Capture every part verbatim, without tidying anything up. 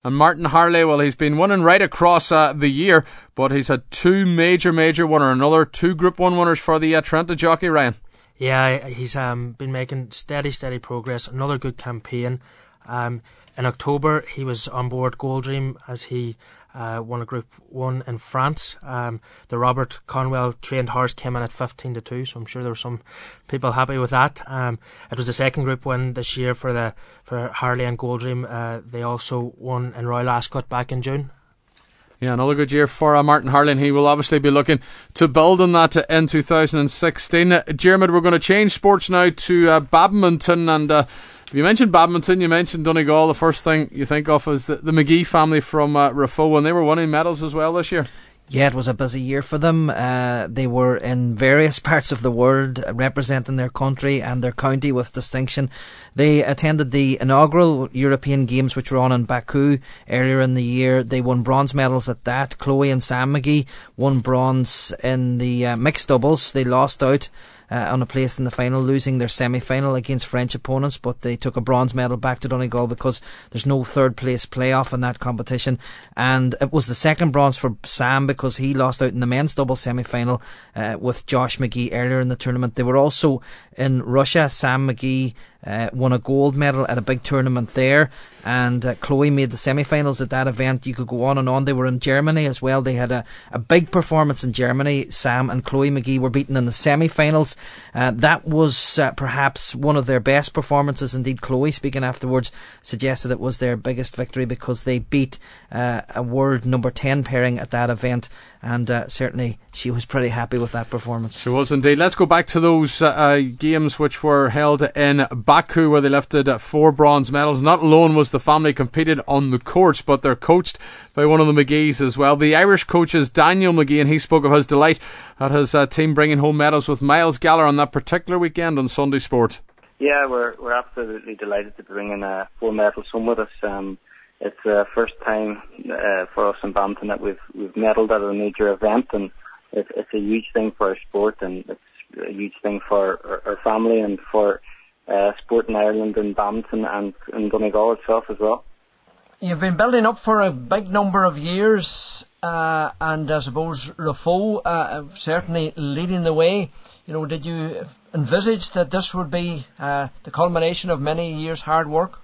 And Martin Harley, well, he's been winning right across uh, the year, but he's had two major, major winners, another two Group one winners for the uh, Trenta jockey, Ryan. Yeah, he's um, been making steady, steady progress. Another good campaign. Um, in October, he was on board Goldream as he uh, won a Group one in France. Um, the Robert Conwell trained horse came in at fifteen to two, so I'm sure there were some people happy with that. Um, it was the second Group win this year for the for Harley and Goldream. Uh, they also won in Royal Ascot back in June. Yeah, another good year for uh, Martin Harley, and he will obviously be looking to build on that in two thousand sixteen. Uh, Jeremy, we're going to change sports now to uh, badminton, and uh, if you mentioned badminton, you mentioned Donegal. The first thing you think of is the, the McGee family from uh, Raphoe, and they were winning medals as well this year. Yeah, it was a busy year for them. Uh, they were in various parts of the world representing their country and their county with distinction. They attended the inaugural European Games, which were on in Baku earlier in the year. They won bronze medals at that. Chloe and Sam McGee won bronze in the uh, mixed doubles. They lost out Uh, on a place in the final, losing their semi-final against French opponents, but they took a bronze medal back to Donegal because there's no third place playoff in that competition. And it was the second bronze for Sam because he lost out in the men's double semi-final uh, with Josh McGee earlier in the tournament. They were also in Russia. Sam McGee Uh, won a gold medal at a big tournament there, and uh, Chloe made the semi-finals at that event. You could go on and on. They were in Germany as well. They had a, a big performance in Germany. Sam and Chloe McGee were beaten in the semi-finals. Uh, that was uh, perhaps one of their best performances. Indeed, Chloe, speaking afterwards, suggested it was their biggest victory because they beat uh, a world number ten pairing at that event, and uh, certainly she was pretty happy with that performance. She was indeed. Let's go back to those uh, games which were held in Baku, where they lifted uh, four bronze medals. Not alone was the family competed on the courts, but they're coached by one of the McGees as well. The Irish coach is Daniel McGee, and he spoke of his delight at his uh, team bringing home medals with Miles Gallagher on that particular weekend on Sunday Sport. Yeah, we're we're absolutely delighted to bring in uh, four medals home with us. Um, it's the first time uh, for us in badminton that we've we've medalled at a major event, and it's, it's a huge thing for our sport, and it's a huge thing for our, our family and for uh, sport in Ireland and badminton and in Donegal itself as well. You've been building up for a big number of years, uh, and I suppose Raphoe uh, certainly leading the way. You know, did you envisage that this would be uh, the culmination of many years' hard work?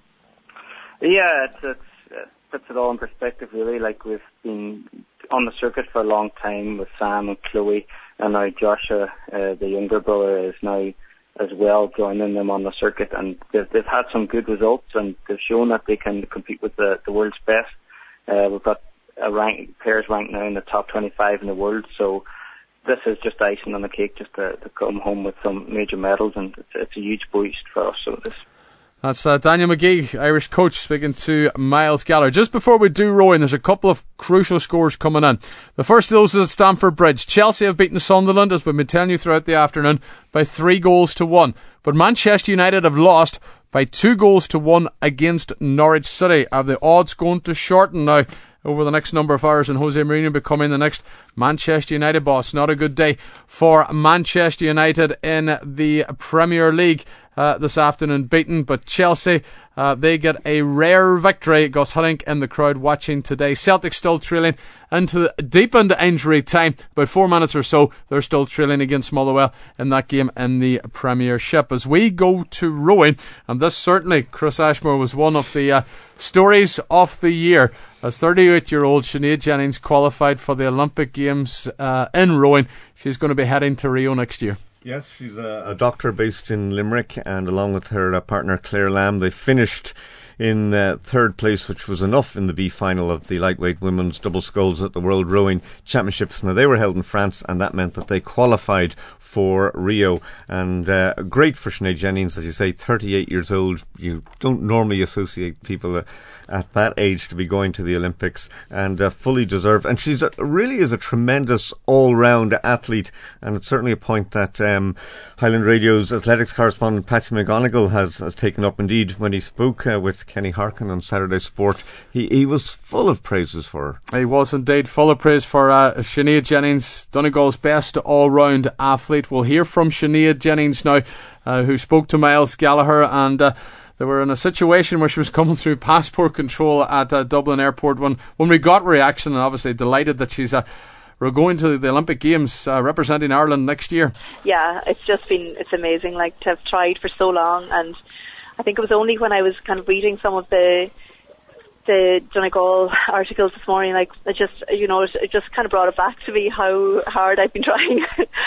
Yeah, it's, it's, it puts it all in perspective, really. Like, we've been on the circuit for a long time with Sam and Chloe, and now Joshua, uh, the younger brother, is now as well joining them on the circuit, and they've, they've had some good results, and they've shown that they can compete with the, the world's best. Uh, we've got a rank, pairs ranked now in the top twenty-five in the world, so this is just icing on the cake just to, to come home with some major medals, and it's, it's a huge boost for us. So this. That's uh, Daniel McGee, Irish coach, speaking to Miles Gallagher. Just before we do rowing, there's a couple of crucial scores coming in. The first of those is at Stamford Bridge. Chelsea have beaten Sunderland, as we've been telling you throughout the afternoon, by three goals to one. But Manchester United have lost by two goals to one against Norwich City. Are the odds going to shorten now over the next number of hours, and Jose Mourinho becoming the next Manchester United boss? Not a good day for Manchester United in the Premier League uh, this afternoon, beaten, but Chelsea, uh, they get a rare victory. Gus Hiddink in the crowd watching today. Celtic still trailing into the deep into injury time, about four minutes or so. They're still trailing against Motherwell in that game in the Premiership. As we go to rowing, and this certainly, Chris Ashmore, was one of the uh, stories of the year, as thirty-eight-year-old Sinead Jennings qualified for the Olympic Games uh, in rowing. She's going to be heading to Rio next year. Yes, she's a, a doctor based in Limerick, and along with her uh, partner Claire Lamb, they finished in uh, third place, which was enough in the B final of the lightweight women's double sculls at the World Rowing Championships. Now, they were held in France, and that meant that they qualified for Rio. And uh, great for Sinead Jennings, as you say, thirty-eight years old. You don't normally associate people uh, at that age to be going to the Olympics, and uh, fully deserved. And she's a, really is a tremendous all-round athlete, and it's certainly a point that um, Highland Radio's athletics correspondent Patsy McGonigal has, has taken up. Indeed, when he spoke uh, with Kenny Harkin on Saturday Sport, he, he was full of praises for her. He was indeed full of praise for uh, Sinead Jennings, Donegal's best all-round athlete. We'll hear from Sinead Jennings now, uh, who spoke to Miles Gallagher, and uh, they were in a situation where she was coming through passport control at uh, Dublin Airport when, when we got reaction, and obviously delighted that she's uh, we're going to the Olympic Games uh, representing Ireland next year. Yeah, it's just been, it's amazing, like, to have tried for so long. And I think it was only when I was kind of reading some of the the Donegal articles this morning, like, it just, you know, it, it just kind of brought it back to me how hard I've been trying.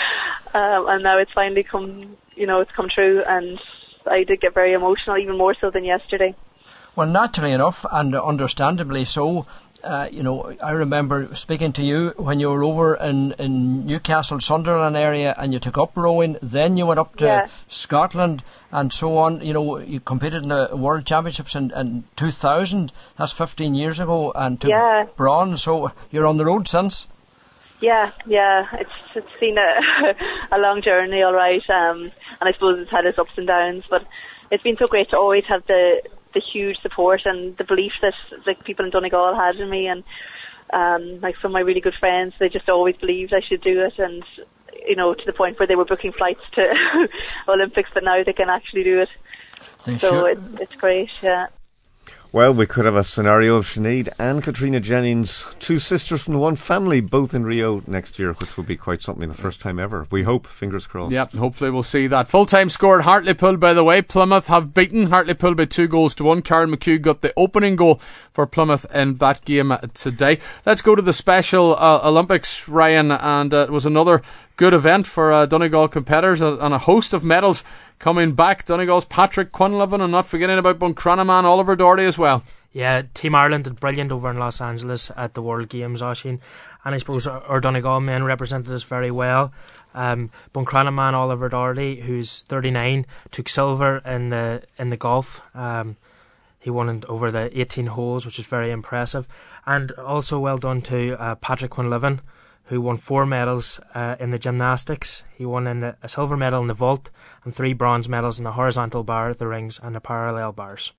um, and now it's finally come, you know, it's come true, and I did get very emotional, even more so than yesterday. Well, naturally enough, and understandably so. Uh, you know, I remember speaking to you when you were over in, in Newcastle, Sunderland area, and you took up rowing. Then you went up to yeah. Scotland and so on. You know, you competed in the World Championships in, in two thousand. That's fifteen years ago, and took yeah. bronze. So you're on the road since. Yeah, yeah. It's it's been a, a long journey, all right. Um, and I suppose it's had its ups and downs, but it's been so great to always have the. the huge support and the belief that like people in Donegal had in me, and um, like some of my really good friends, they just always believed I should do it, and you know, to the point where they were booking flights to Olympics, but now they can actually do it. They so sure. it, it's great. Yeah. Well, we could have a scenario of Sinead and Katrina Jennings, two sisters from the one family, both in Rio next year, which will be quite something, the first time ever. We hope, fingers crossed. Yeah, hopefully we'll see that. Full-time score at Hartlepool, by the way. Plymouth have beaten Hartlepool by two goals to one. Karen McHugh got the opening goal for Plymouth in that game today. Let's go to the Special uh, Olympics, Ryan, and uh, it was another good event for uh, Donegal competitors, uh, and a host of medals coming back. Donegal's Patrick Quinlivan, and not forgetting about Buncranaman Oliver Doherty as well. Yeah, Team Ireland did brilliant over in Los Angeles at the World Games, Oisín, and I suppose our, our Donegal men represented us very well. Um, Buncranaman Oliver Doherty, who's thirty-nine, took silver in the in the golf. Um, he won in, over the eighteen holes, which is very impressive, and also well done to uh, Patrick Quinlivan, who won four medals uh, in the gymnastics. He won in the, a silver medal in the vault and three bronze medals in the horizontal bar, the rings, and the parallel bars.